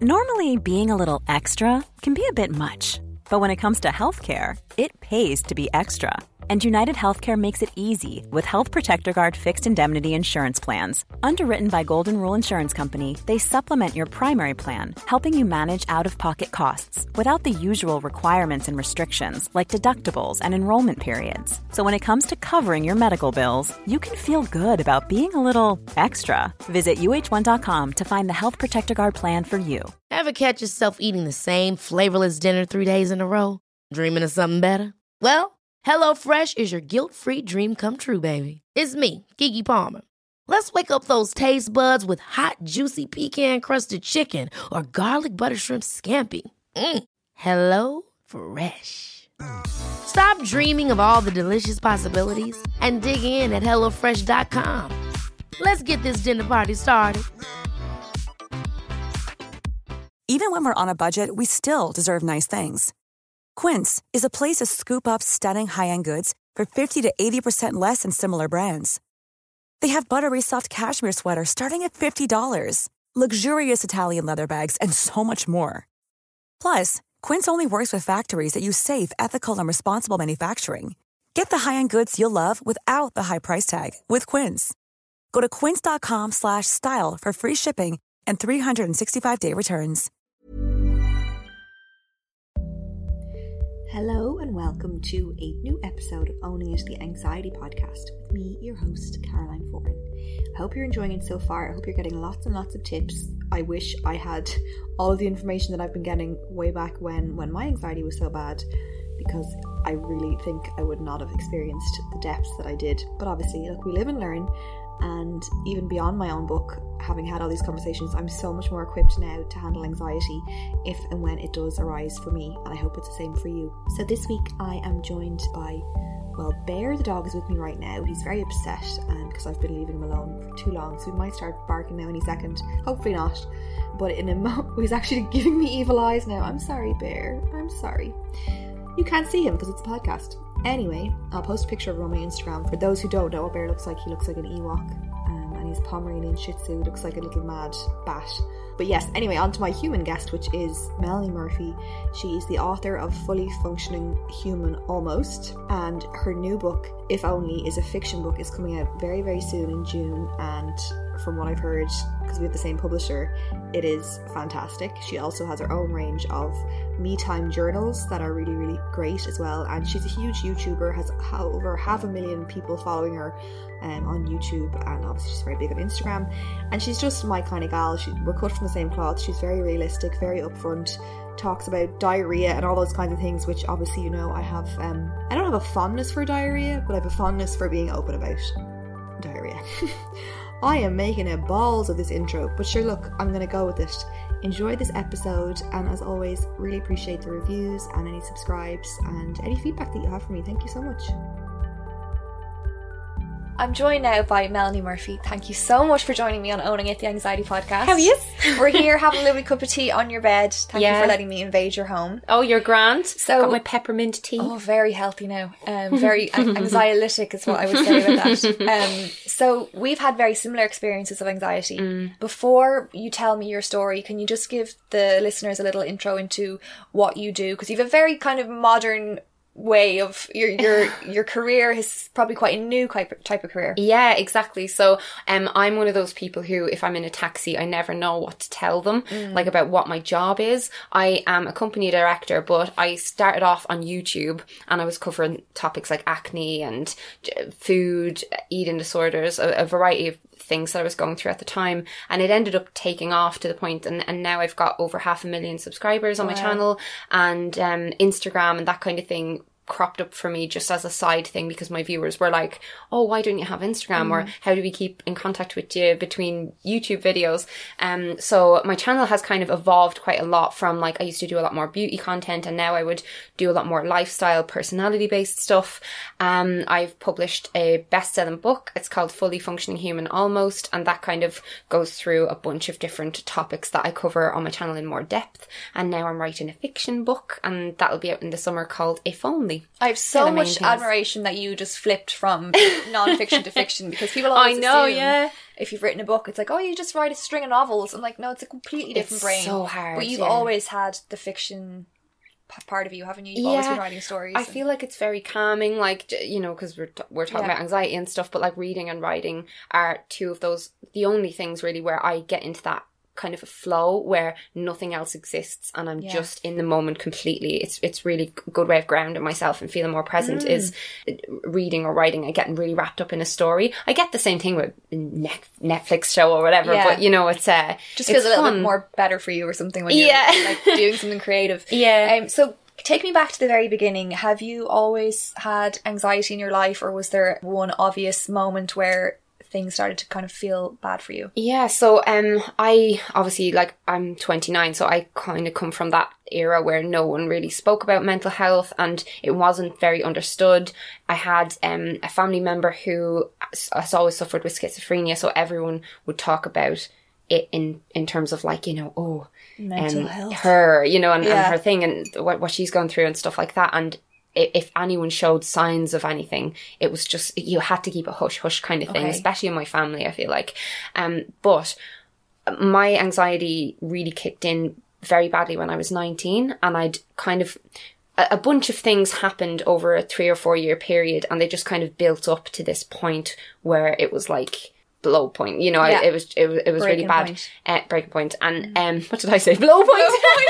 Normally, being a little extra can be a bit much, but when it comes to healthcare, it pays to be extra. And United Healthcare makes it easy with Health Protector Guard fixed indemnity insurance plans. Underwritten by Golden Rule Insurance Company, they supplement your primary plan, helping you manage out-of-pocket costs without the usual requirements and restrictions like deductibles and enrollment periods. So when it comes to covering your medical bills, you can feel good about being a little extra. Visit uh1.com to find the Health Protector Guard plan for you. Ever catch yourself eating the same flavorless dinner 3 days in a row? Dreaming of something better? Well, HelloFresh is your guilt-free dream come true, baby. It's me, Keke Palmer. Let's wake up those taste buds with hot, juicy pecan-crusted chicken or garlic butter shrimp scampi. Hello Fresh. Stop dreaming of all the delicious possibilities and dig in at HelloFresh.com. Let's get this dinner party started. Even when we're on a budget, we still deserve nice things. Quince is a place to scoop up stunning high-end goods for 50 to 80% less than similar brands. They have buttery soft cashmere sweaters starting at $50, luxurious Italian leather bags, and so much more. Plus, Quince only works with factories that use safe, ethical, and responsible manufacturing. Get the high-end goods you'll love without the high price tag with Quince. Go to quince.com/style for free shipping and 365-day returns. Hello and welcome to a new episode of Owning It, the Anxiety Podcast with me, your host, Caroline Foran. I hope you're enjoying it so far. I hope you're getting lots and lots of tips. I wish I had all of the information that I've been getting way back when my anxiety was so bad, because I really think I would not have experienced the depths that I did. But obviously, look, we live and learn. And even beyond my own book, having had all these conversations, I'm so much more equipped now to handle anxiety if and when it does arise for me, and I hope it's the same for you. So this week I am joined by, Bear the dog is with me right now. He's very upset because I've been leaving him alone for too long, so he might start barking now any second. Hopefully not. But he's actually giving me evil eyes now. I'm sorry, Bear. I'm sorry. You can't see him because it's a podcast. Anyway, I'll post a picture of him on my Instagram. For those who don't know what Bear looks like, he looks like an Ewok, and he's Pomeranian Shih Tzu, looks like a little mad bat. But yes, anyway, on to my human guest, which is Melanie Murphy. She is the author of Fully Functioning Human Almost, and her new book, If Only, is a fiction book. It's coming out very, very soon in June, and from what I've heard, because we have the same publisher, it is fantastic. She also has her own range of me time journals that are really, really great as well, and she's a huge YouTuber, has over 500,000 people following her on YouTube, and obviously she's very big on Instagram, and she's just my kind of gal. We're cut from the same cloth. She's very realistic, very upfront, talks about diarrhea and all those kinds of things, which obviously, you know, I have I don't have a fondness for diarrhea, but I have a fondness for being open about diarrhea. I am making a balls of this intro, but sure, look, I'm going to go with it. Enjoy this episode, and as always, really appreciate the reviews and any subscribes and any feedback that you have for me. Thank you so much. I'm joined now by Melanie Murphy. Thank you so much for joining me on Owning It, the Anxiety Podcast. How are you? We're here having a lovely cup of tea on your bed. Thank you for letting me invade your home. Oh, you're grand. So, got my peppermint tea. Oh, very healthy now. Very anxiolytic is what I would say about that. So we've had very similar experiences of anxiety. Before you tell me your story, can you just give the listeners a little intro into what you do? Because you have a very kind of modern way of your career is probably quite a new type of career. Yeah, exactly. So I'm one of those people who, if I'm in a taxi, I never know what to tell them, like about what my job is. I am a company director, but I started off on YouTube and I was covering topics like acne and food, eating disorders, a variety of things that I was going through at the time, and it ended up taking off to the point, and now I've got over 500,000 subscribers on my channel, and Instagram and that kind of thing cropped up for me just as a side thing, because my viewers were like, oh, why don't you have Instagram, or how do we keep in contact with you between YouTube videos? So my channel has kind of evolved quite a lot from, like, I used to do a lot more beauty content, and now I would do a lot more lifestyle, personality based stuff. I've published a best-selling book. It's called Fully Functioning Human Almost, and that kind of goes through a bunch of different topics that I cover on my channel in more depth. And now I'm writing a fiction book, and that'll be out in the summer, called If Only. family. I have so They're the main much things. admiration that you just flipped from non-fiction to fiction, because people always assume if you've written a book, it's like, oh, you just write a string of novels. I'm like, no, it's a completely different brain. It's so hard. But you've always had the fiction part of you, haven't you? You've always been writing stories. I feel like it's very calming, like, you know, because we're talking about anxiety and stuff, but like reading and writing are two of those, the only things really where I get into that kind of a flow where nothing else exists and I'm just in the moment completely. It's really a good way of grounding myself and feeling more present is reading or writing and getting really wrapped up in a story. I get the same thing with Netflix show or whatever, but you know, it's just feels a little bit more better for you or something when you're like doing something creative. So take me back to the very beginning. Have you always had anxiety in your life, or was there one obvious moment where things started to kind of feel bad for you? Yeah, so I obviously, like, I'm 29, so I kind of come from that era where no one really spoke about mental health and it wasn't very understood. I had a family member who has always suffered with schizophrenia, so everyone would talk about it in terms of, like, you know, mental health, her, you know, and her thing and what she's gone through and stuff like that. And if anyone showed signs of anything, it was just, you had to keep a hush kind of thing, especially in my family, I feel like. But my anxiety really kicked in very badly when I was 19, and I'd kind of, a bunch of things happened over a 3 or 4 year period, and they just kind of built up to this point where it was like blow point, you know. It was really bad. Breaking point. And what did I say? Blow point.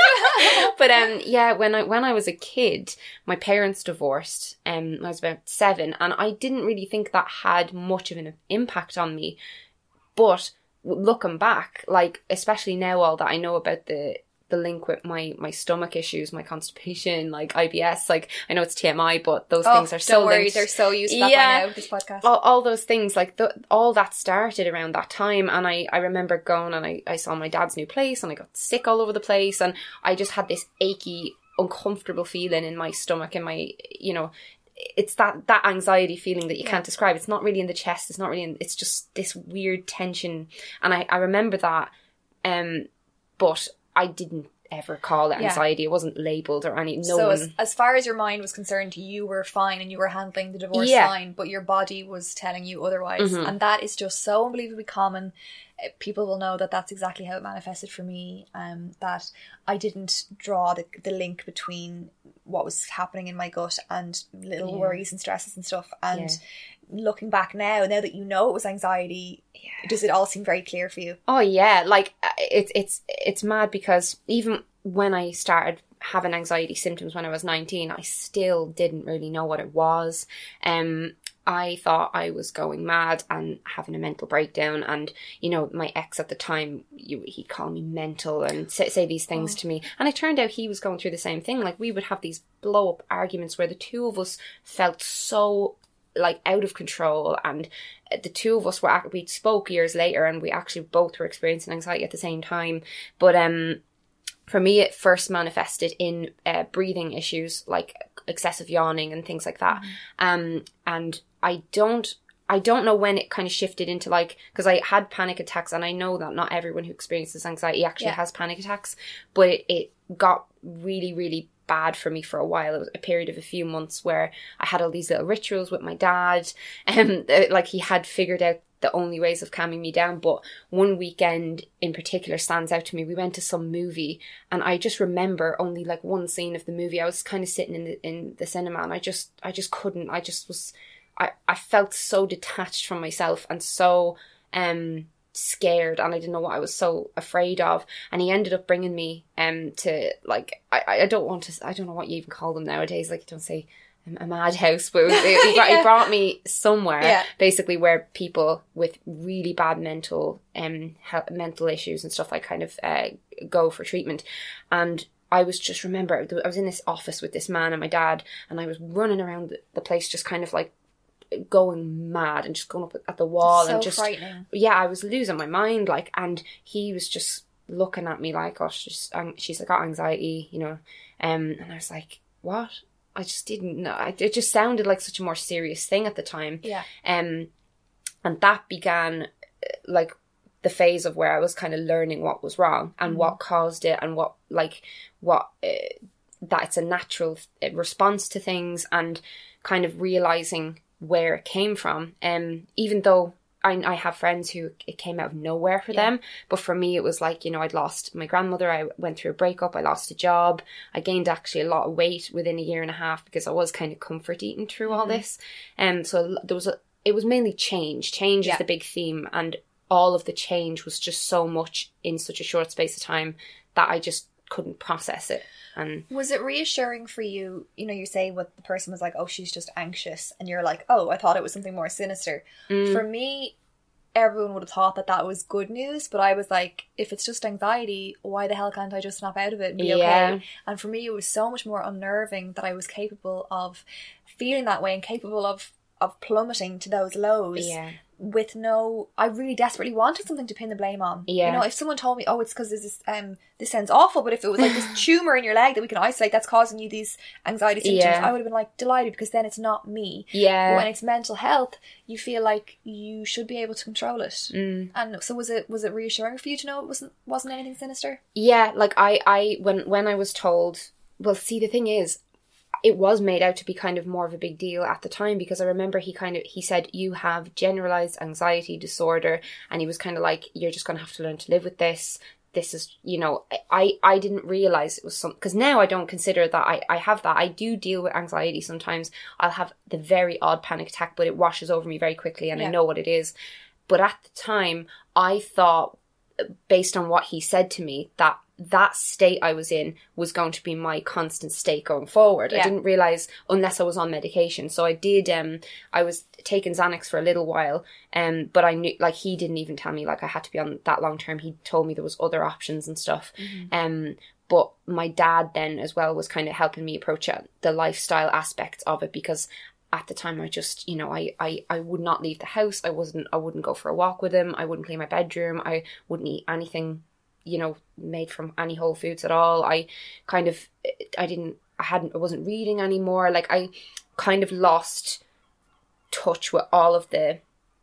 But when I was a kid, my parents divorced. I was about 7, and I didn't really think that had much of an impact on me. But looking back, like, especially now, all that I know about the link with my stomach issues, my constipation, like IBS, like, I know it's TMI, but those things are so linked. They're so used to that by now with this podcast. All those things, like, all that started around that time. And I remember going and I saw my dad's new place and I got sick all over the place, and I just had this achy, uncomfortable feeling in my stomach and my, you know, it's that anxiety feeling that you can't describe. It's not really in the chest, it's not really it's just this weird tension. And I remember that, but I didn't ever call it anxiety. It wasn't labelled or any. As far as your mind was concerned, you were fine and you were handling the divorce fine, but your body was telling you otherwise. And that is just so unbelievably common. People will know that that's exactly how it manifested for me, that I didn't draw the link between what was happening in my gut and little worries and stresses and stuff. And looking back now that you know it was anxiety, does it all seem very clear for you? Oh yeah, like, it's mad, because even when I started having anxiety symptoms when I was 19, I still didn't really know what it was. I thought I was going mad and having a mental breakdown, and, you know, my ex at the time, he'd call me mental and say these things to me, and it turned out he was going through the same thing. Like, we would have these blow up arguments where the two of us felt so, like, out of control, and the two of us we spoke years later, and we actually both were experiencing anxiety at the same time. But for me, it first manifested in breathing issues, like excessive yawning and things like that. And I don't know when it kind of shifted into, like, because I had panic attacks, and I know that not everyone who experiences anxiety actually has panic attacks, but it got really, really bad for me for a while. It was a period of a few months where I had all these little rituals with my dad, and like, he had figured out the only ways of calming me down. But one weekend in particular stands out to me. We went to some movie, and I just remember only like one scene of the movie. I was kind of sitting in the cinema, and I just couldn't. I felt so detached from myself and so scared, and I didn't know what I was so afraid of. And he ended up bringing me to, like, I don't know what you even call them nowadays, like, you don't say a madhouse, but he brought me somewhere basically where people with really bad mental issues and stuff, like, kind of go for treatment. And I was just remember I was in this office with this man and my dad, and I was running around the place just kind of like going mad and just going up at the wall. And just frightening. I was losing my mind, like, and he was just looking at me like, oh, she's like, got anxiety, you know, and I was like, what? I just didn't know. It just sounded like such a more serious thing at the time. And that began like the phase of where I was kind of learning what was wrong and what caused it, and what that it's a natural response to things, and kind of realizing where it came from. Even though I have friends who it came out of nowhere for them, but for me it was like, you know, I'd lost my grandmother, I went through a breakup, I lost a job, I gained actually a lot of weight within a year and a half because I was kind of comfort eating through all this. So it was mainly change is the big theme, and all of the change was just so much in such a short space of time that I just couldn't process it. And was it reassuring for you, you know, you say what the person was like, oh, she's just anxious, and you're like, oh, I thought it was something more sinister. For me, everyone would have thought that that was good news, but I was like, if it's just anxiety, why the hell can't I just snap out of it and be okay? And for me, it was so much more unnerving that I was capable of feeling that way and capable of plummeting to those lows with no, I really desperately wanted something to pin the blame on. You know, if someone told me, oh, it's because there's this sounds awful, but if it was like this tumour in your leg that we can isolate that's causing you these anxiety symptoms, I would have been like delighted, because then it's not me. But when it's mental health, you feel like you should be able to control it. And so was it reassuring for you to know it wasn't anything sinister? Yeah, like I when I was told, well, see, the thing is, it was made out to be kind of more of a big deal at the time, because I remember he said, you have generalized anxiety disorder, and he was kind of like, you're just going to have to learn to live with this. This is, you know, I didn't realize it was something, because now I don't consider that I have that. I do deal with anxiety sometimes. I'll have the very odd panic attack, but it washes over me very quickly, and I know what it is. But at the time, I thought, based on what he said to me, that state I was in was going to be my constant state going forward. I didn't realise, unless I was on medication. So I did, I was taking Xanax for a little while, but I knew, like, he didn't even tell me, like, I had to be on that long term. He told me there was other options and stuff. But my dad then as well was kind of helping me approach the lifestyle aspects of it, because at the time I just, you know, I would not leave the house. I wouldn't go for a walk with him. I wouldn't clean my bedroom. I wouldn't eat anything, you know, made from any Whole Foods at all. I wasn't reading anymore. Like, I kind of lost touch with all of the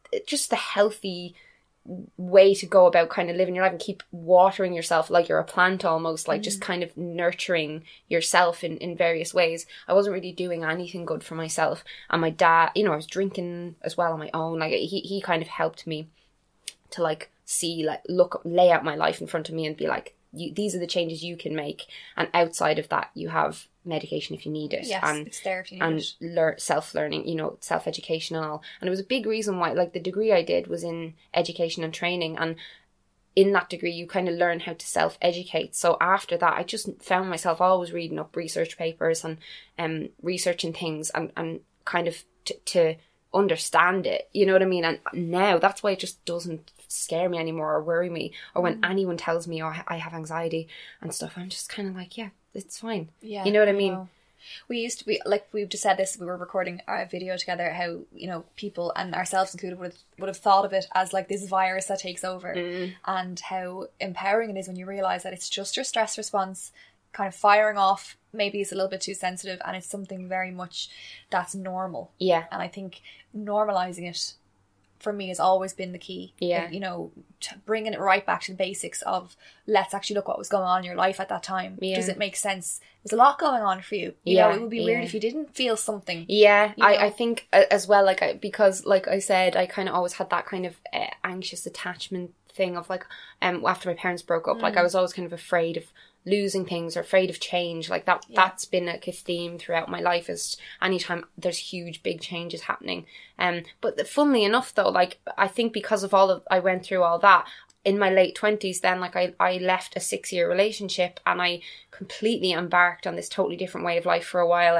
healthy way to go about kind of living your life, and keep watering yourself like you're a plant almost, like just kind of nurturing yourself in various ways. I wasn't really doing anything good for myself. And my dad, you know, I was drinking as well on my own. Like, he kind of helped me to, like, see, like, lay out my life in front of me and be like, these are the changes you can make, and outside of that you have medication if you need it. And it's there if you need it. Self-learning, you know, self-education and all. And it was a big reason why, like, the degree I did was in education and training, and in that degree you kind of learn how to self-educate. So after that, I just found myself always reading up research papers and researching things and kind of to understand it, you know what I mean? And now that's why it just doesn't scare me anymore or worry me, or when anyone tells me, oh, I have anxiety and stuff, I'm just kind of like, yeah, it's fine. You know what I mean? We used to be, like, we've just said this, we were recording a video together, how, you know, people, and ourselves included, would have thought of it as like this virus that takes over, and how empowering it is when you realise that it's just your stress response kind of firing off. Maybe it's a little bit too sensitive, and it's something very much that's normal. And I think normalising it for me has always been the key. You know, bringing it right back to the basics of, let's actually look what was going on in your life at that time. Does it make sense? There's a lot going on for you. You know, it would be weird if you didn't feel something. I think as well, like, because like I said, I kind of always had that kind of anxious attachment thing of, like, after my parents broke up, like, I was always kind of afraid of losing things or afraid of change, like that. That's been like a theme throughout my life, is anytime there's huge big changes happening. But funnily enough though, like, I think because of I went through all that in my late 20s, then, like, I left a 6-year relationship and I completely embarked on this totally different way of life for a while,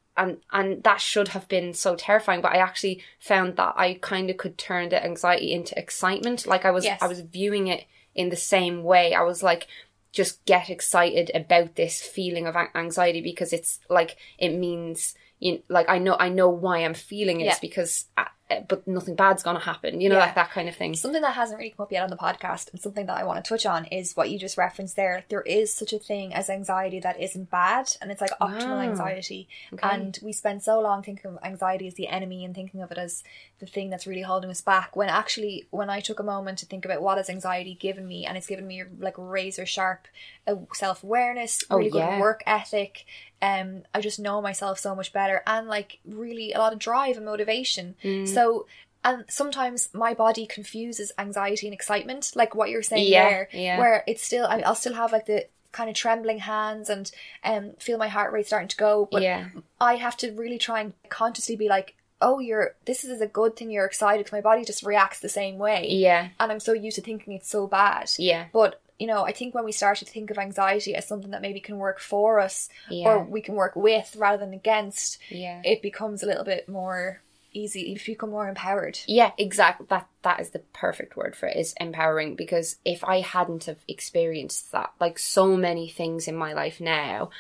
and that should have been so terrifying, but I actually found that I kind of could turn the anxiety into excitement. Like, I was viewing it in the same way. I was like, just get excited about this feeling of anxiety, because it's like, it means, you know, like, I know why I'm feeling it, because but nothing bad's gonna happen, you know, like that kind of thing. Something that hasn't really come up yet on the podcast, and something that I want to touch on, is what you just referenced there. There is such a thing as anxiety that isn't bad, and it's like optimal anxiety. And we spend so long thinking of anxiety as the enemy and thinking of it as the thing that's really holding us back, when actually, when I took a moment to think about what has anxiety given me, and it's given me like razor sharp self-awareness, really good work ethic, I just know myself so much better, and like really a lot of drive and motivation. So, and sometimes my body confuses anxiety and excitement, like what you're saying there, where it's still, I'll still have like the kind of trembling hands and feel my heart rate starting to go, but I have to really try and consciously be like, oh, this is a good thing, you're excited, because my body just reacts the same way, and I'm so used to thinking it's so bad. But you know, I think when we start to think of anxiety as something that maybe can work for us, or we can work with rather than against, it becomes a little bit more easy. You become more empowered. Yeah, exactly. That is the perfect word for it, is empowering. Because if I hadn't have experienced that, like so many things in my life now,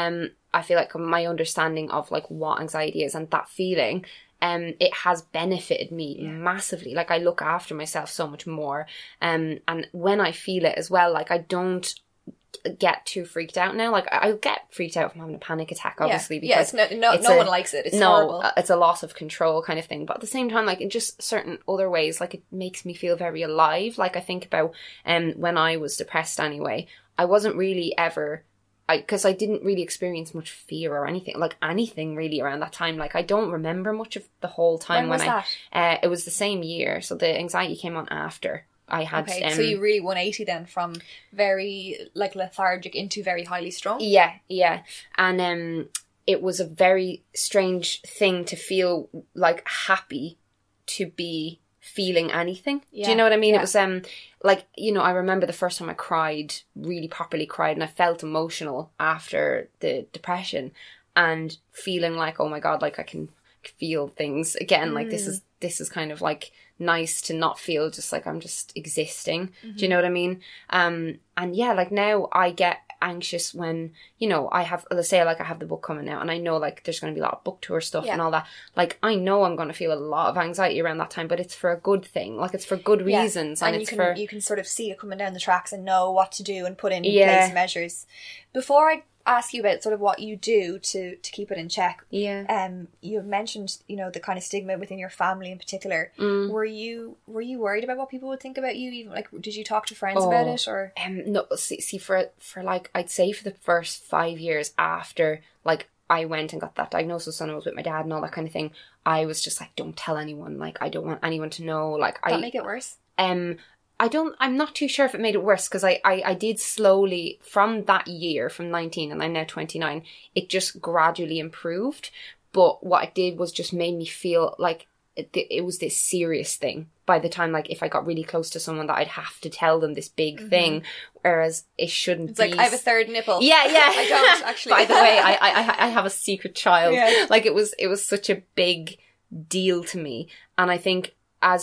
I feel like my understanding of like what anxiety is and that feeling, it has benefited me massively. Like I look after myself so much more, and when I feel it as well, like I don't get too freaked out now. Like I get freaked out from having a panic attack, obviously, because no one likes it. It's horrible. It's a loss of control kind of thing. But at the same time, like in just certain other ways, like it makes me feel very alive. Like I think about when I was depressed anyway, I wasn't really ever, because I didn't really experience much fear or anything really around that time. Like I don't remember much of the whole time. When was that? It was the same year, so the anxiety came on after I had. Okay, so you really 180 then, from very like lethargic into very highly strung. Yeah, and it was a very strange thing to feel like happy to be feeling anything. Do you know what I mean? It was like, you know, I remember the first time I cried, really properly cried, and I felt emotional after the depression, and feeling like, oh my god, like I can feel things again. Like this is kind of like nice to not feel just like I'm just existing. Do you know what I mean? And yeah, like now I get anxious when, you know, let's say like I have the book coming out, and I know like there's going to be a lot of book tour stuff and all that. Like I know I'm going to feel a lot of anxiety around that time, but it's for a good thing. Like it's for good reasons, and it's you can sort of see it coming down the tracks and know what to do and put in place measures. Before I ask you about sort of what you do to keep it in check, you mentioned, you know, the kind of stigma within your family in particular. Were you worried about what people would think about you? Even like, did you talk to friends about it, or no? See, for like I'd say for the first 5 years after like I went and got that diagnosis and I was with my dad and all that kind of thing, I was just like, don't tell anyone. Like I don't want anyone to know. Like that make it worse? I'm not too sure if it made it worse, because I did slowly, from that year, from 19, and I'm now 29, it just gradually improved. But what it did was just made me feel like it was this serious thing by the time, like, if I got really close to someone, that I'd have to tell them this big thing, whereas it shouldn't be. It's like, I have a third nipple. Yeah. I don't, actually. By the way, I have a secret child. Yeah. Like, it was such a big deal to me. And I think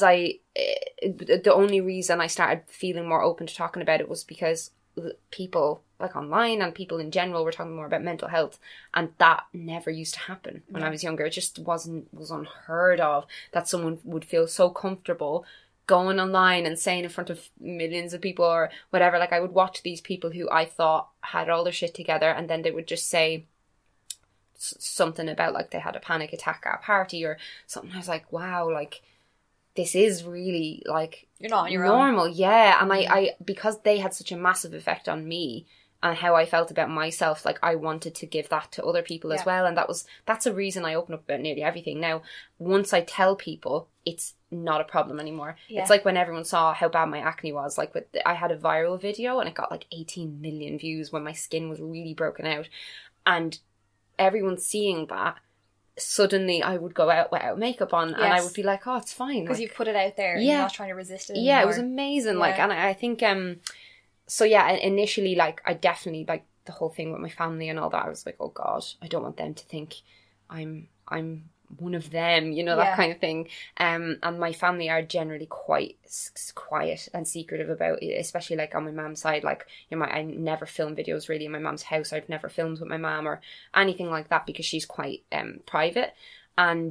the only reason I started feeling more open to talking about it was because people, like online and people in general, were talking more about mental health, and that never used to happen when I was younger. It just was unheard of that someone would feel so comfortable going online and saying in front of millions of people or whatever. Like I would watch these people who I thought had all their shit together, and then they would just say something about like they had a panic attack at a party or something. I was like, wow, like this is really like you're not on your normal own. Yeah. And I because they had such a massive effect on me and how I felt about myself, like I wanted to give that to other people as well. And that's a reason I open up about nearly everything. Now, once I tell people, it's not a problem anymore. It's like when everyone saw how bad my acne was, like I had a viral video and it got like 18 million views when my skin was really broken out, and everyone seeing that, suddenly I would go out without makeup on and I would be like, oh, it's fine. Because you've put it out there and you're not trying to resist it anymore. Yeah, it was amazing. Like, and I think, so yeah, initially, like, I definitely, like, the whole thing with my family and all that, I was like, oh God, I don't want them to think I'm one of them, you know, that kind of thing. And my family are generally quite quiet and secretive about it, especially like on my mum's side. Like, you know, I never film videos really in my mum's house. I've never filmed with my mum or anything like that because she's quite private. And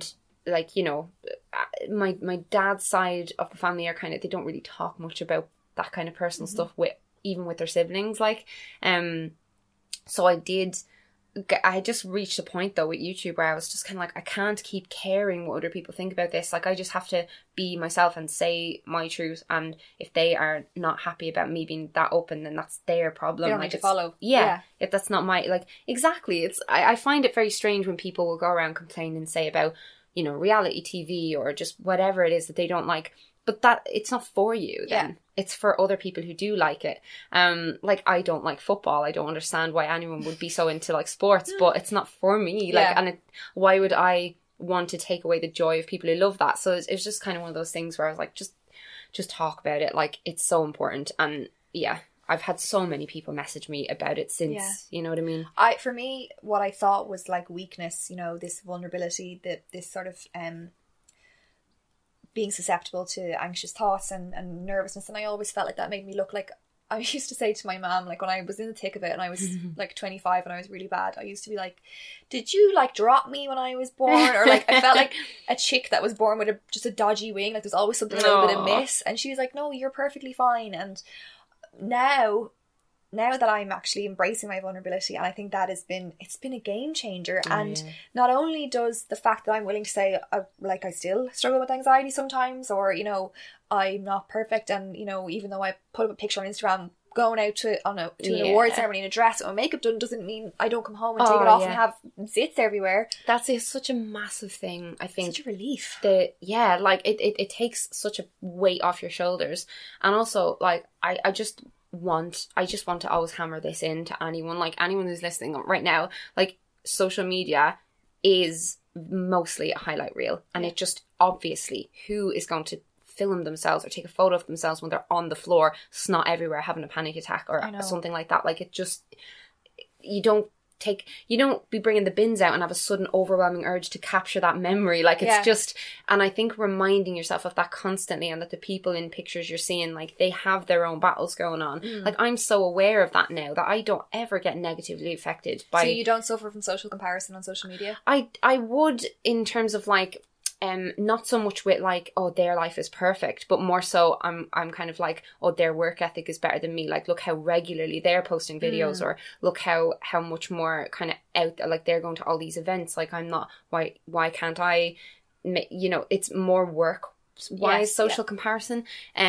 like, you know, my dad's side of the family are kind of, they don't really talk much about that kind of personal stuff even with their siblings, like, so I just reached a point though with YouTube where I was just kind of like, I can't keep caring what other people think about this. Like, I just have to be myself and say my truth. And if they are not happy about me being that open, then that's their problem. They don't like, need to follow. Yeah. If that's not my, like, exactly. It's, I find it very strange when people will go around complaining and say about, you know, reality TV or just whatever it is that they don't like. But that, it's not for you then. Yeah. It's for other people who do like it. Like, I don't like football. I don't understand why anyone would be so into, like, sports, but it's not for me. Like, and why would I want to take away the joy of people who love that? So it's just kind of one of those things where I was like, just talk about it. Like, it's so important. And yeah, I've had so many people message me about it since, you know what I mean? For me, what I thought was like weakness, you know, this vulnerability, this sort of, being susceptible to anxious thoughts and nervousness. And I always felt like that made me look like, I used to say to my mom, like when I was in the thick of it and I was like 25 and I was really bad, I used to be like, did you like drop me when I was born? Or like, I felt like a chick that was born with just a dodgy wing. Like there's always something a little bit amiss. And she was like, no, you're perfectly fine. And now that I'm actually embracing my vulnerability, and I think that it's been a game changer. And not only does the fact that I'm willing to say, like, I still struggle with anxiety sometimes, or, you know, I'm not perfect, and, you know, even though I put up a picture on Instagram going out to an award ceremony in a dress with my makeup done, doesn't mean I don't come home and take it off and have zits everywhere. That's such a massive thing, I think. Such a relief. Like, it takes such a weight off your shoulders. And also, like, I just want to always hammer this into anyone, like anyone who's listening right now, like, social media is mostly a highlight reel, and it just, obviously, who is going to film themselves or take a photo of themselves when they're on the floor, snot everywhere, having a panic attack or something like that? Like, it just, you don't be bringing the bins out and have a sudden overwhelming urge to capture that memory. Like, it's just, and I think reminding yourself of that constantly, and that the people in pictures you're seeing, like, they have their own battles going on. Like, I'm so aware of that now that I don't ever get negatively affected by... So you don't suffer from social comparison on social media? I would, in terms of, like, not so much with, like, oh, their life is perfect, but more so I'm kind of like, oh, their work ethic is better than me. Like, look how regularly they're posting videos, or look how much more kind of out there, like, they're going to all these events. Like, I'm not, why can't I, you know, it's more work-wise social comparison.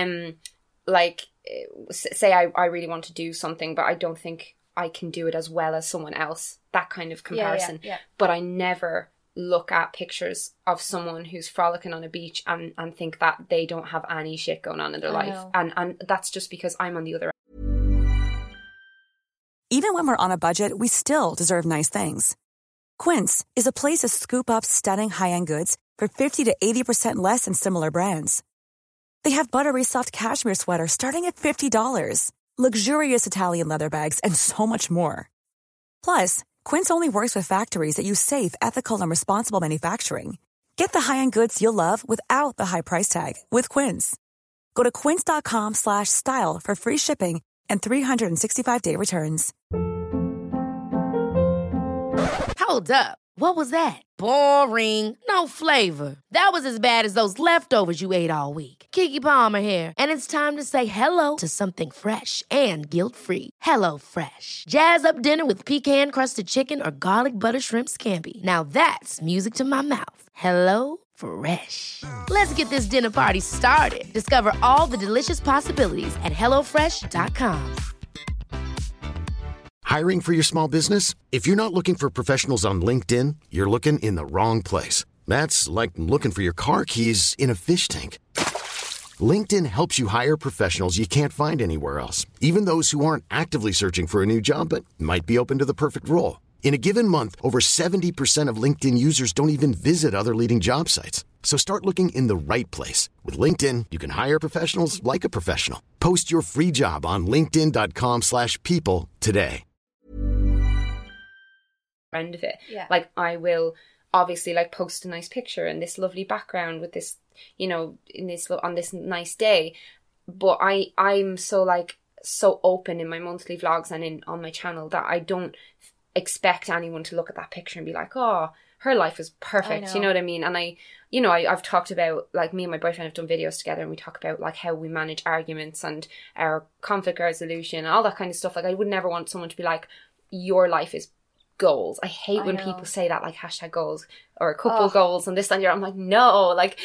Like, say I really want to do something, but I don't think I can do it as well as someone else. That kind of comparison. But I never look at pictures of someone who's frolicking on a beach and think that they don't have any shit going on in their life. And that's just because I'm on the other end. Even when we're on a budget, we still deserve nice things. Quince is a place to scoop up stunning high-end goods for 50 to 80% less than similar brands. They have buttery soft cashmere sweaters starting at $50, luxurious Italian leather bags, and so much more. Plus, Quince only works with factories that use safe, ethical, and responsible manufacturing. Get the high-end goods you'll love without the high price tag with Quince. Go to quince.com/style for free shipping and 365-day returns. Hold up. What was that? Boring. No flavor. That was as bad as those leftovers you ate all week. Keke Palmer here. And it's time to say hello to something fresh and guilt-free. Hello Fresh. Jazz up dinner with pecan-crusted chicken or garlic butter shrimp scampi. Now that's music to my mouth. Hello Fresh. Let's get this dinner party started. Discover all the delicious possibilities at HelloFresh.com. Hiring for your small business? If you're not looking for professionals on LinkedIn, you're looking in the wrong place. That's like looking for your car keys in a fish tank. LinkedIn helps you hire professionals you can't find anywhere else, even those who aren't actively searching for a new job but might be open to the perfect role. In a given month, over 70% of LinkedIn users don't even visit other leading job sites. So start looking in the right place. With LinkedIn, you can hire professionals like a professional. Post your free job on linkedin.com/people today. End of it. Like, I will obviously, like, post a nice picture and this lovely background with this, you know, on this nice day. But I'm so, like, so open in my monthly vlogs and on my channel that I don't expect anyone to look at that picture and be like, oh, her life is perfect. You know what I mean? And I've talked about, like, me and my boyfriend have done videos together, and we talk about like how we manage arguments and our conflict resolution and all that kind of stuff. Like, I would never want someone to be like, your life is goals. I hate when people say that, like hashtag goals or couple goals and this and that. I'm like, no, like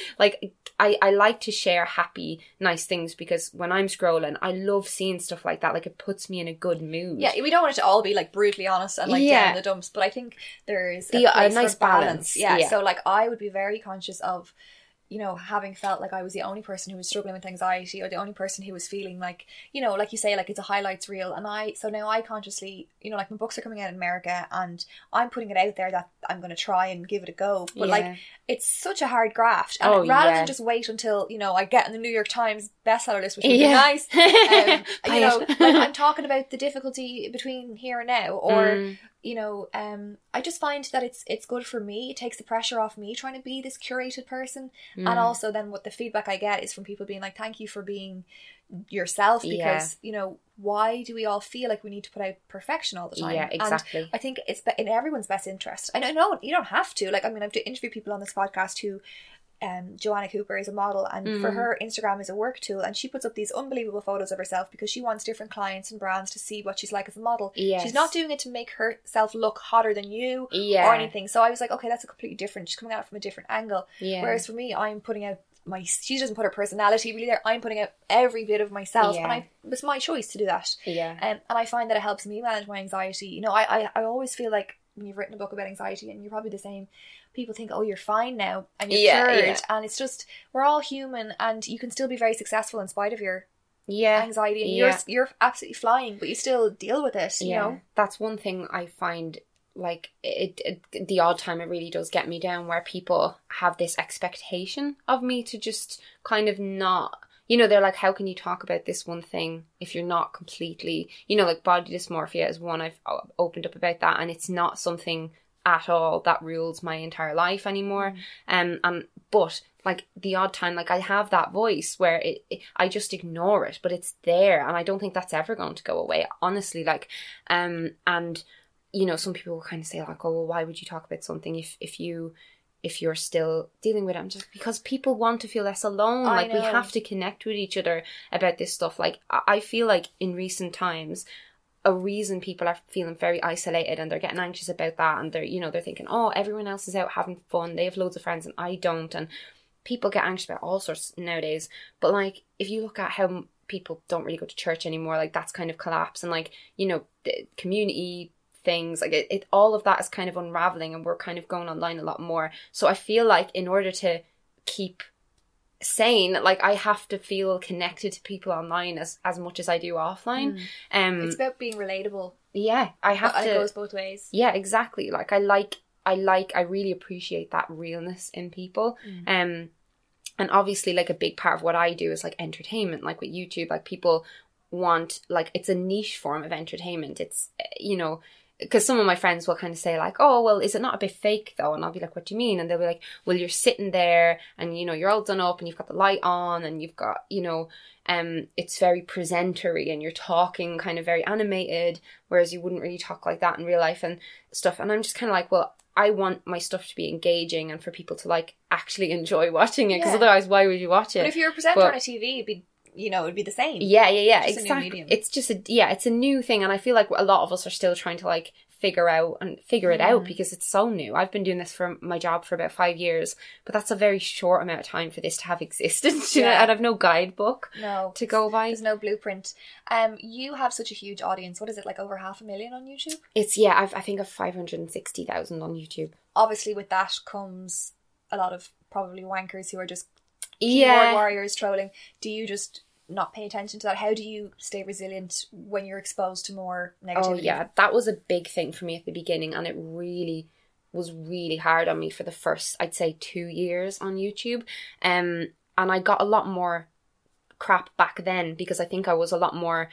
I like to share happy, nice things, because when I'm scrolling, I love seeing stuff like that. Like, it puts me in a good mood. Yeah, we don't want it to all be like brutally honest and like down in the dumps, but I think there is a nice balance. Yeah, so like I would be very conscious of, you know, having felt like I was the only person who was struggling with anxiety, or the only person who was feeling like, you know, like you say, like it's a highlights reel. And so now I consciously, you know, like my books are coming out in America and I'm putting it out there that I'm going to try and give it a go. But like, it's such a hard graft. And rather than just wait until, you know, I get in the New York Times bestseller list, which would be nice. You know, like I'm talking about the difficulty between here and now, or, you know, I just find that it's good for me. It takes the pressure off me trying to be this curated person. And also then what the feedback I get is from people being like, thank you for being yourself, because, you know, why do we all feel like we need to put out perfection all the time? Yeah, exactly. And I think it's in everyone's best interest. And I know you don't have to. Like, I mean, I've interviewed people on this podcast who, Joanna Cooper is a model, and for her, Instagram is a work tool, and she puts up these unbelievable photos of herself because she wants different clients and brands to see what she's like as a model. She's not doing it to make herself look hotter than you or anything. So I was like, okay, that's a completely different, she's coming at it from a different angle. Whereas for me, I'm putting out she doesn't put her personality really there. I'm putting out every bit of myself, and it was my choice to do that. And I find that it helps me manage my anxiety. You know, I always feel like when you've written a book about anxiety, and you're probably the same, people think, oh, you're fine now and you're cured. And it's just, we're all human, and you can still be very successful in spite of your anxiety, and you're absolutely flying, but you still deal with it. You know, that's one thing I find, like, it the odd time it really does get me down, where people have this expectation of me to just kind of not, you know, they're like, how can you talk about this one thing if you're not completely, you know, like body dysmorphia is one I've opened up about that, and it's not something at all that rules my entire life anymore. But like the odd time, like I have that voice where I just ignore it, but it's there, and I don't think that's ever going to go away, honestly. Like, and you know, some people will kind of say like, oh, well, why would you talk about something if you're still dealing with it? I'm just, because people want to feel less alone. Like, we have to connect with each other about this stuff. Like, I feel like in recent times, a reason people are feeling very isolated and they're getting anxious about that, and they're, you know, they're thinking, oh, everyone else is out having fun, they have loads of friends and I don't, and people get anxious about all sorts nowadays. But like, if you look at how people don't really go to church anymore, like that's kind of collapsed, and like, you know, the community things, like it all of that is kind of unraveling, and we're kind of going online a lot more. So I feel like in order to keep sane, like I have to feel connected to people online as much as I do offline. It's about being relatable. I have to. It goes both ways. Yeah, exactly. Like I really appreciate that realness in people. And obviously, like a big part of what I do is like entertainment, like with YouTube. Like people want, like, it's a niche form of entertainment. It's, you know, because some of my friends will kind of say like, oh, well, is it not a bit fake though? And I'll be like, what do you mean? And they'll be like, well, you're sitting there and, you know, you're all done up and you've got the light on and you've got, you know, it's very presentery and you're talking kind of very animated, whereas you wouldn't really talk like that in real life and stuff. And I'm just kind of like, well, I want my stuff to be engaging and for people to like actually enjoy watching it, because otherwise why would you watch it? But if you're a presenter on a TV, it'd be, you know, it'd be the same. Yeah, just exactly. It's just it's a new thing, and I feel like a lot of us are still trying to like figure it out because it's so new. I've been doing this for my job for about 5 years, but that's a very short amount of time for this to have existed. And I've no guidebook to go by. There's no blueprint. You have such a huge audience. What is it, like over 500,000 on YouTube? It's I think I've 560,000 on YouTube. Obviously, with that comes a lot of probably wankers who are just keyboard warriors trolling. Do you just not pay attention to that? How do you stay resilient when you're exposed to more negativity? Oh yeah, that was a big thing for me at the beginning, and it really was really hard on me for the first, I'd say, 2 years on YouTube. And I got a lot more crap back then because I think I was a lot more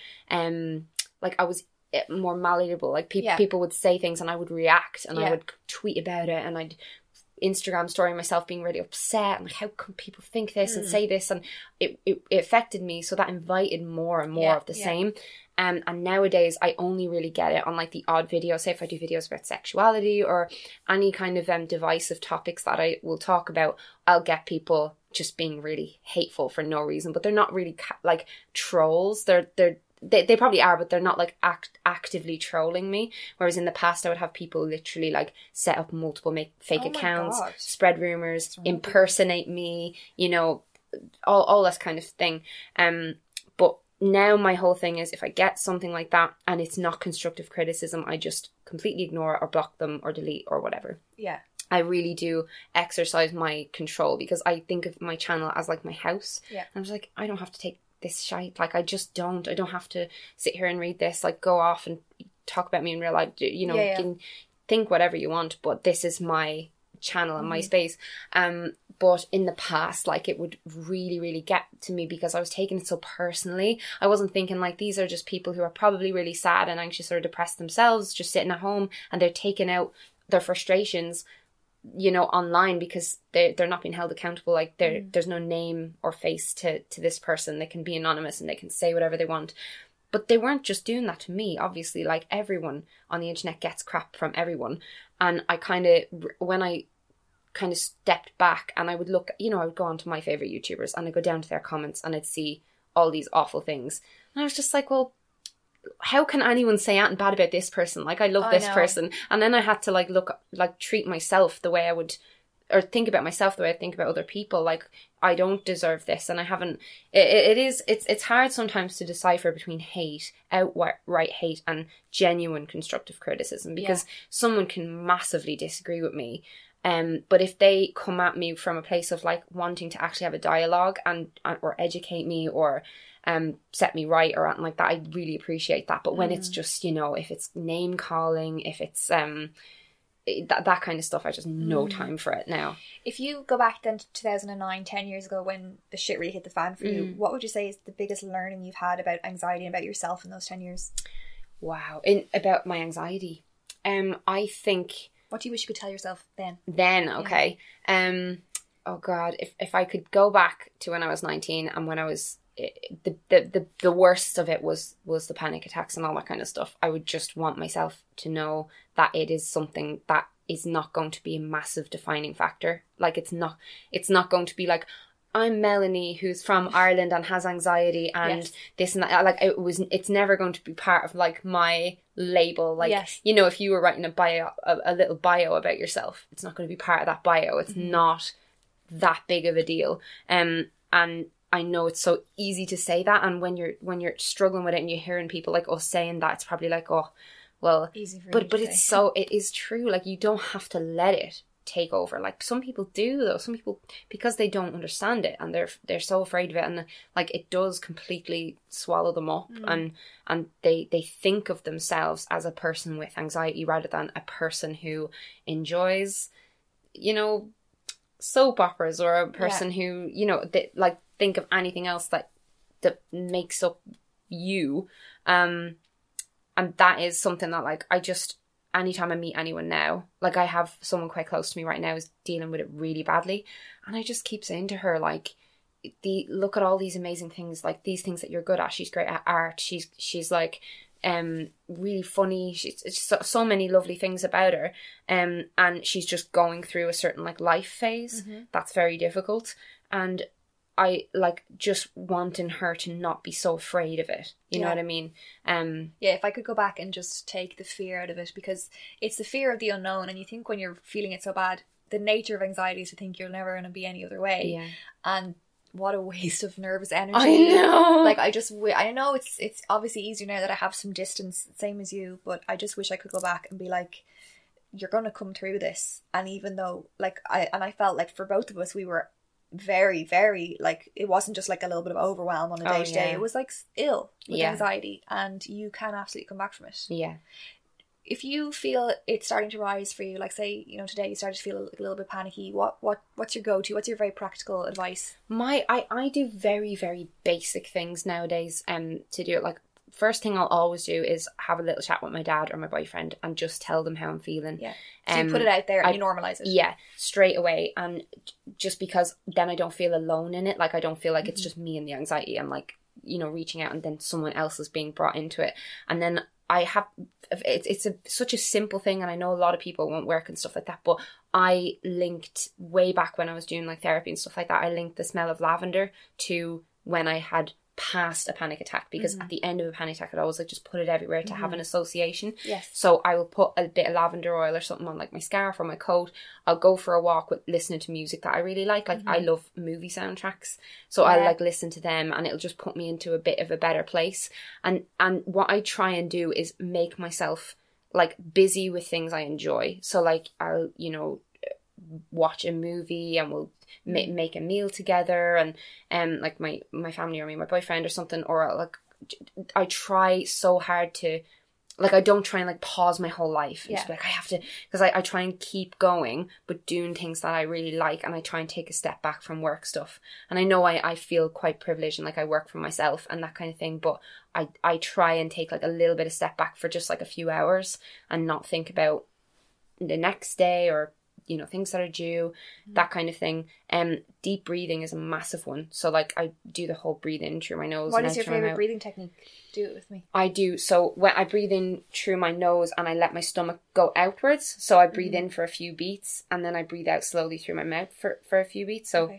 like I was more malleable. Like people would say things and I would react and I would tweet about it, and I'd Instagram story myself being really upset and like, how can people think this and say this, and it affected me. So that invited more and more of the same. And nowadays I only really get it on like the odd video. Say if I do videos about sexuality or any kind of divisive topics that I will talk about, I'll get people just being really hateful for no reason. But they're not really like trolls. They probably are, but they're not like actively trolling me. Whereas in the past, I would have people literally like set up multiple fake accounts, spread rumors, impersonate me, you know, all this kind of thing. But now my whole thing is if I get something like that and it's not constructive criticism, I just completely ignore it or block them or delete or whatever. Yeah. I really do exercise my control because I think of my channel as like my house. Yeah. And I was like, I don't have to take this shite. Like, I just don't. I don't have to sit here and read this. Like, go off and talk about me in real life. You know, you can think whatever you want, but this is my channel and my space. But in the past, like, it would really, really get to me because I was taking it so personally. I wasn't thinking like these are just people who are probably really sad and anxious or depressed themselves, just sitting at home, and they're taking out their frustrations, you know, online because they're not being held accountable. Like there's no name or face to this person. They can be anonymous and they can say whatever they want. But they weren't just doing that to me. Obviously, like, everyone on the internet gets crap from everyone. And when I kind of stepped back and I would look, you know, I would go on to my favorite YouTubers and I'd go down to their comments and I'd see all these awful things. And I was just like, well, how can anyone say anything bad about this person? Like, I love this person. And then I had to treat myself the way I would, or think about myself the way I think about other people. Like, I don't deserve this. And I haven't, it's hard sometimes to decipher between hate, outright hate, and genuine constructive criticism, because someone can massively disagree with me. But if they come at me from a place of like wanting to actually have a dialogue or educate me or set me right or anything like that, I really appreciate that. But when it's just, you know, if it's name calling, if it's that kind of stuff, I just no time for it now. If you go back then to 2009, 10 years ago, when the shit really hit the fan for you, what would you say is the biggest learning you've had about anxiety and about yourself in those 10 years? Wow. About my anxiety, I think... What do you wish you could tell yourself then? Okay. Oh God, if I could go back to when I was 19 and when I was... The worst of it was the panic attacks and all that kind of stuff. I would just want myself to know that it is something that is not going to be a massive defining factor. Like, it's not going to be like, I'm Melanie who's from Ireland and has anxiety and this and that. Like, it's never going to be part of like my label. Like, you know, if you were writing a little bio about yourself, it's not going to be part of that bio. It's not that big of a deal. And I know it's so easy to say that, and when you're struggling with it and you're hearing people like us saying that, it's probably like, oh, well, easy for but it is true. Like, you don't have to let it take over. Like, some people do though. Some people, because they don't understand it and they're so afraid of it, and like, it does completely swallow them up, and they think of themselves as a person with anxiety rather than a person who enjoys, you know, soap operas, or a person who, you know, like, think of anything else that makes up you. And that is something that, like, I just, anytime I meet anyone now, like, I have someone quite close to me right now who's dealing with it really badly, and I just keep saying to her, like, look at all these amazing things, like, these things that you're good at. She's great at art. She's like, really funny. She's so many lovely things about her, and she's just going through a certain like life phase that's very difficult, and I like just wanting her to not be so afraid of it. You know what I mean? If I could go back and just take the fear out of it, because it's the fear of the unknown, and you think when you're feeling it so bad, the nature of anxiety is to think you're never going to be any other way. Yeah. And what a waste of nervous energy. I know. Like, I know it's obviously easier now that I have some distance, same as you, but I just wish I could go back and be like, you're going to come through this. And even though, like, I felt like for both of us, we were very, very, like, it wasn't just like a little bit of overwhelm on a day to day. It was like ill with anxiety, and you can absolutely come back from it. Yeah. If you feel it's starting to rise for you, like, say, you know, today you started to feel a little bit panicky, what's your go-to? What's your very practical advice? I do very, very basic things nowadays to do it. Like, first thing I'll always do is have a little chat with my dad or my boyfriend and just tell them how I'm feeling. Yeah. So you put it out there and you normalise it. Yeah, straight away. And just because then I don't feel alone in it. Like, I don't feel like it's just me and the anxiety. I'm like, reaching out, and then someone else is being brought into it. And then it's such a simple thing, and I know a lot of people won't work and stuff like that, but I linked way back when I was doing like therapy and stuff like that, I linked the smell of lavender to when I had passed a panic attack, because at the end of a panic attack I'd always like just put it everywhere to have an association. Yes. So I will put a bit of lavender oil or something on like my scarf or my coat. I'll go for a walk with listening to music that I really like I love movie soundtracks, so I'll like listen to them, and it'll just put me into a bit of a better place. And what I try and do is make myself like busy with things I enjoy. So like I'll watch a movie, and we'll make a meal together, and like my family or me, my boyfriend or something, or like I try so hard to, like, I don't try and like pause my whole life and just be like I have to, because I try and keep going but doing things that I really like, and I try and take a step back from work stuff. And I know I feel quite privileged, and like I work for myself and that kind of thing, but I try and take like a little bit of step back for just like a few hours and not think about the next day or things that are due, that kind of thing. Deep breathing is a massive one. So like I do the whole breathe in through my nose. What is your favourite breathing technique? Do it with me. I do. So when I breathe in through my nose and I let my stomach go outwards. So I breathe in for a few beats, and then I breathe out slowly through my mouth for a few beats. So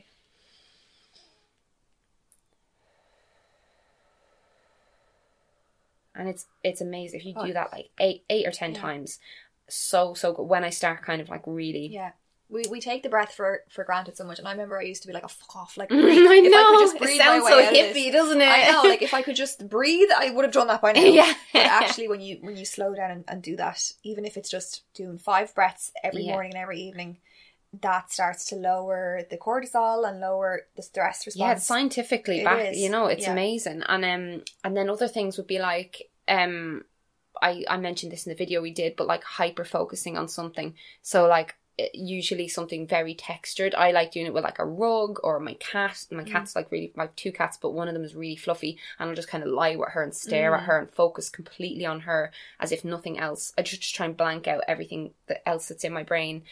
and it's amazing if you do that like 8 or 10 times. So good when I start kind of like really we take the breath for granted so much, and I remember I used to be like, oh, fuck off, like I know, if I could just breathe it sounds my way so out hippie, of doesn't it? I know, like if I could just breathe I would have done that by now. But actually when you slow down and do that, even if it's just doing 5 breaths every morning and every evening, that starts to lower the cortisol and lower the stress response. Yeah, it's scientifically back, it's amazing. And then other things would be like I mentioned this in the video we did, but like hyper focusing on something. So like usually something very textured. I like doing it with like a rug or my cat. My cat's like really, like 2 cats, but one of them is really fluffy, and I'll just kind of lie with her and stare at her and focus completely on her as if nothing else. I just try and blank out everything else that's in my brain.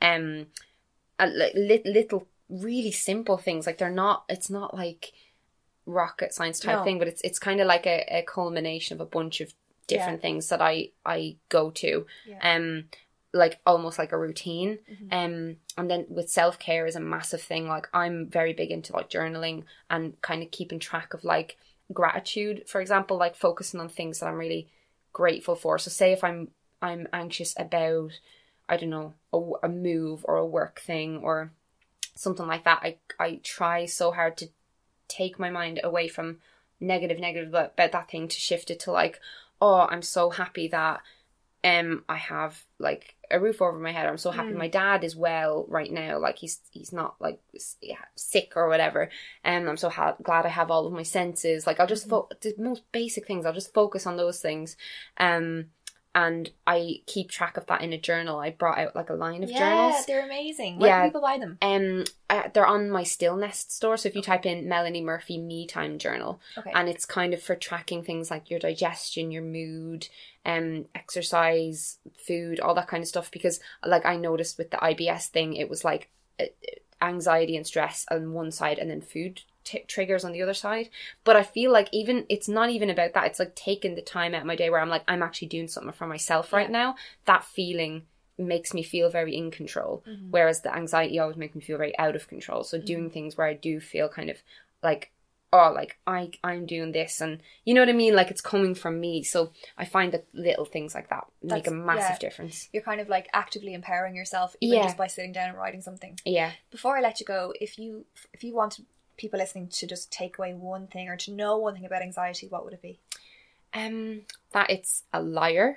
Little really simple things, like it's not like rocket science type thing, but it's kind of like a culmination of a bunch of different things that I go to, like almost like a routine. And then with self-care is a massive thing. Like I'm very big into like journaling and kind of keeping track of like gratitude, for example, like focusing on things that I'm really grateful for. So say if I'm anxious about, I don't know, a move or a work thing or something like that, I try so hard to take my mind away from negative about that thing, to shift it to like, oh, I'm so happy that I have like a roof over my head. I'm so happy my dad is well right now, like he's not like sick or whatever. I'm so glad I have all of my senses. Like I'll just the most basic things, I'll just focus on those things. And I keep track of that in a journal. I brought out like a line of journals. Yeah, they're amazing. Where can people buy them? They're on my Stillnest store. So if you type in Melanie Murphy Me Time Journal, and it's kind of for tracking things like your digestion, your mood, exercise, food, all that kind of stuff. Because like I noticed with the IBS thing, it was like anxiety and stress on one side, and then food triggers on the other side. But I feel like it's not even about that. It's like taking the time out of my day where I'm like, I'm actually doing something for myself right now. That feeling makes me feel very in control, whereas the anxiety always makes me feel very out of control. So doing things where I do feel kind of like, oh, like I'm doing this, and you know what I mean, like it's coming from me. So I find that little things like that make a massive difference. You're kind of like actively empowering yourself, even just by sitting down and writing something. Before I let you go, if you want people listening to just take away one thing or to know one thing about anxiety, what would it be? That it's a liar.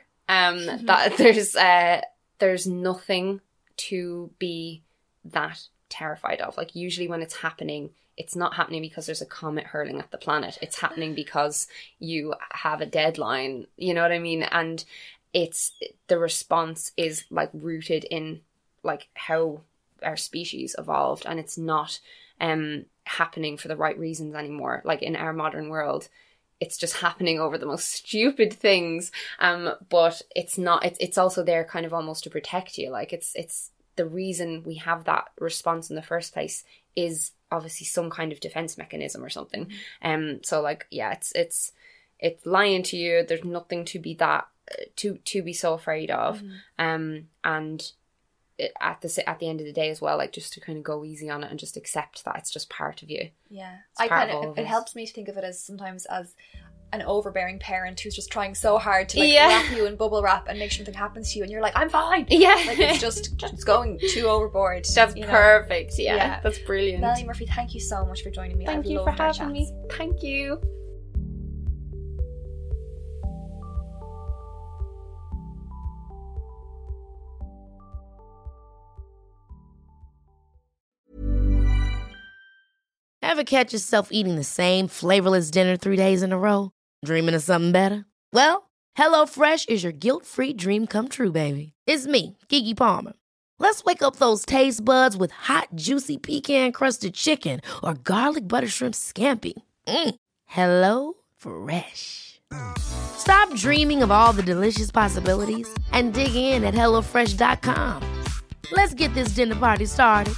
That there's nothing to be that terrified of. Like usually when it's happening, it's not happening because there's a comet hurling at the planet. It's happening because you have a deadline. You know what I mean? And the response is like rooted in like how our species evolved, and it's not happening for the right reasons anymore. Like in our modern world, it's just happening over the most stupid things. But it's not. It's also there kind of almost to protect you. Like it's the reason we have that response in the first place is obviously some kind of defense mechanism or something. So like, yeah, it's lying to you. There's nothing to be to be so afraid of. And at the end of the day as well, like just to kind of go easy on it and just accept that it's just part of you. Yeah, it helps me to think of it as sometimes as an overbearing parent who's just trying so hard to like wrap you in bubble wrap and make sure nothing happens to you, and you're like, I'm fine. Yeah, like it's just going too overboard. That's perfect. Yeah, that's brilliant. Melanie Murphy, thank you so much for joining me. Thank you for having me. Thank you. Ever catch yourself eating the same flavorless dinner 3 days in a row? Dreaming of something better? Well, HelloFresh is your guilt-free dream come true, baby. It's me, Keke Palmer. Let's wake up those taste buds with hot, juicy pecan-crusted chicken or garlic butter shrimp scampi. Hello Fresh. Stop dreaming of all the delicious possibilities and dig in at HelloFresh.com. Let's get this dinner party started.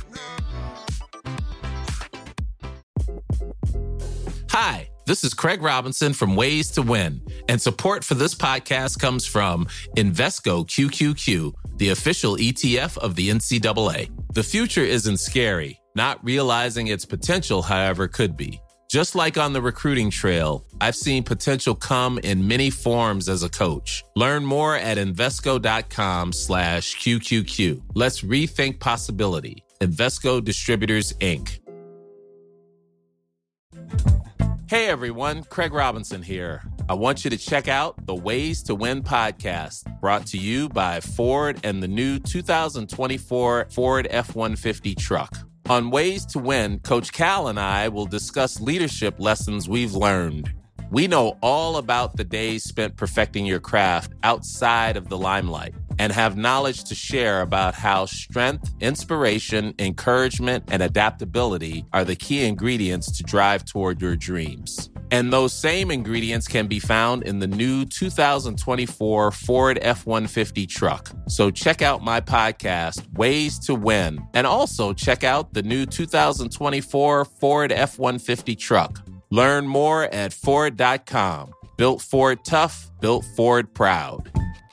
Hi, this is Craig Robinson from Ways to Win, and support for this podcast comes from Invesco QQQ, the official ETF of the NCAA. The future isn't scary. Not realizing its potential, however, could be. Just like on the recruiting trail, I've seen potential come in many forms as a coach. Learn more at Invesco.com/QQQ. Let's rethink possibility. Invesco Distributors, Inc. Hey everyone, Craig Robinson here. I want you to check out the Ways to Win podcast, brought to you by Ford and the new 2024 Ford F-150 truck. On Ways to Win, Coach Cal and I will discuss leadership lessons we've learned. We know all about the days spent perfecting your craft outside of the limelight and have knowledge to share about how strength, inspiration, encouragement, and adaptability are the key ingredients to drive toward your dreams. And those same ingredients can be found in the new 2024 Ford F-150 truck. So check out my podcast, Ways to Win, and also check out the new 2024 Ford F-150 truck. Learn more at Ford.com. Built Ford tough, built Ford proud.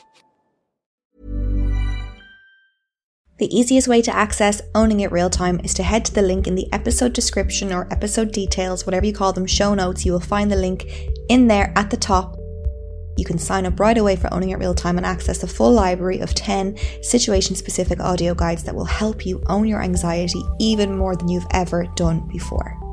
The easiest way to access Owning It Real Time is to head to the link in the episode description or episode details, whatever you call them, show notes. You will find the link in there at the top. You can sign up right away for Owning It Real Time and access a full library of 10 situation-specific audio guides that will help you own your anxiety even more than you've ever done before.